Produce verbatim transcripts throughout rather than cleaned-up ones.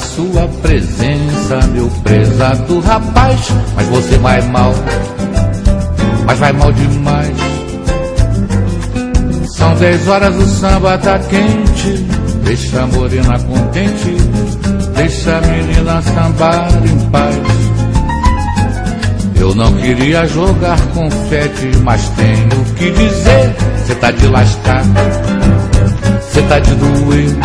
sua presença, meu prezado rapaz. Mas você vai mal, mas vai mal demais. São dez horas, o samba tá quente. Deixa a morena contente, deixa a menina sambar em paz. Eu não queria jogar confete, mas tenho que dizer: cê tá de lascar, cê tá de doer.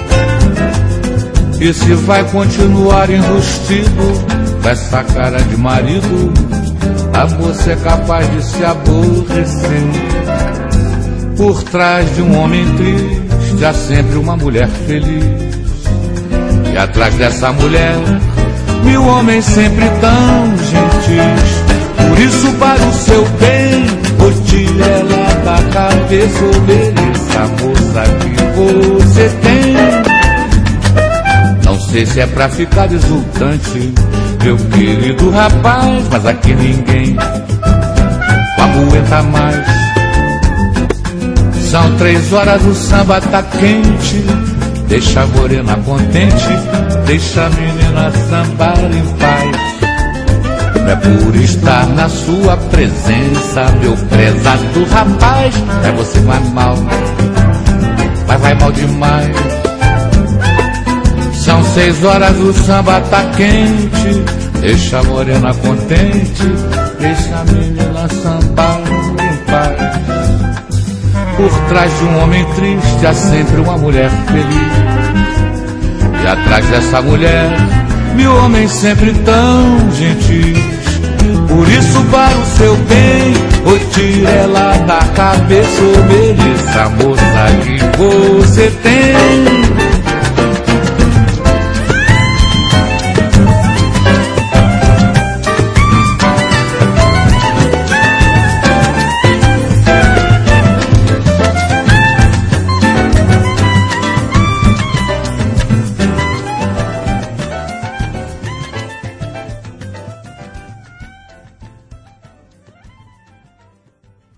E se vai continuar enrustido com essa cara de marido, a você é capaz de se aborrecer. Por trás de um homem triste há sempre uma mulher feliz. E atrás dessa mulher, mil homens sempre tão gentis. Por isso, para o seu bem, vou tirar ela da cabeça. Obedeça a moça que você tem. Não sei se é pra ficar exultante, meu querido rapaz, mas aqui ninguém aguenta mais. São três horas, o samba tá quente. Deixa a morena contente, deixa a menina sambar em paz. Não é por estar na sua presença, meu prezado rapaz, é você vai mal, mas vai mal demais. São seis horas, o samba tá quente. Deixa a morena contente, deixa a menina sambar em paz. Por trás de um homem triste há sempre uma mulher feliz. E atrás dessa mulher, mil homens sempre tão gentis. Por isso, para o seu bem, vou tirar ela da cabeça. Obedeça a moça que você tem.